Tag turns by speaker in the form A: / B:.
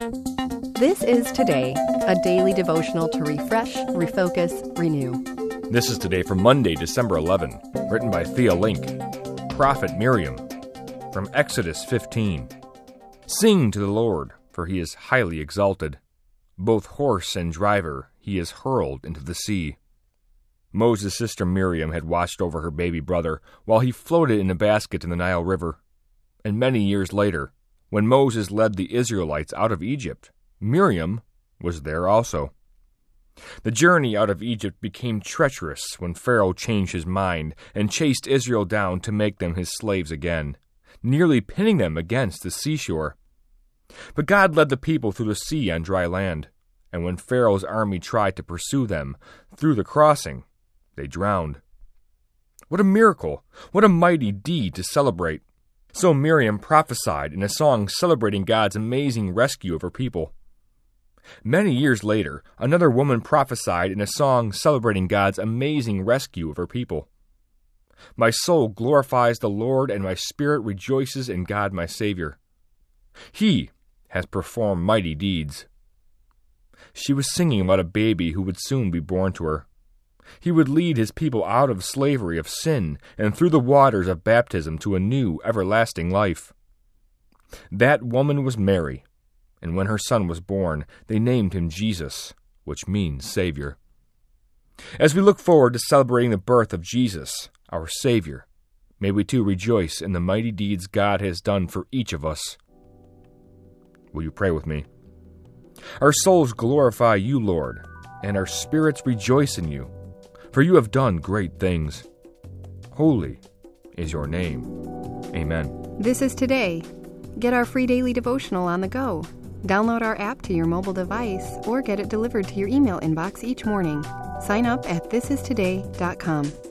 A: This is Today, a daily devotional to refresh, refocus, renew.
B: This is Today for Monday, December 11, written by Thea Link. Prophet Miriam, from Exodus 15. Sing to the Lord, for he is highly exalted. Both horse and driver he is hurled into the sea. Moses' sister Miriam had watched over her baby brother while he floated in a basket in the Nile River. And many years later, when Moses led the Israelites out of Egypt, Miriam was there also. The journey out of Egypt became treacherous when Pharaoh changed his mind and chased Israel down to make them his slaves again, nearly pinning them against the seashore. But God led the people through the sea on dry land, and when Pharaoh's army tried to pursue them through the crossing, they drowned. What a miracle! What a mighty deed to celebrate! So Miriam prophesied in a song celebrating God's amazing rescue of her people. Many years later, another woman prophesied in a song celebrating God's amazing rescue of her people. My soul glorifies the Lord, and my spirit rejoices in God my Savior. He has performed mighty deeds. She was singing about a baby who would soon be born to her. He would lead his people out of slavery of sin and through the waters of baptism to a new, everlasting life. That woman was Mary, and when her son was born, they named him Jesus, which means Savior. As we look forward to celebrating the birth of Jesus, our Savior, may we too rejoice in the mighty deeds God has done for each of us. Will you pray with me? Our souls glorify you, Lord, and our spirits rejoice in you, for you have done great things. Holy is your name. Amen.
A: This is Today. Get our free daily devotional on the go. Download our app to your mobile device or get it delivered to your email inbox each morning. Sign up at thisistoday.com.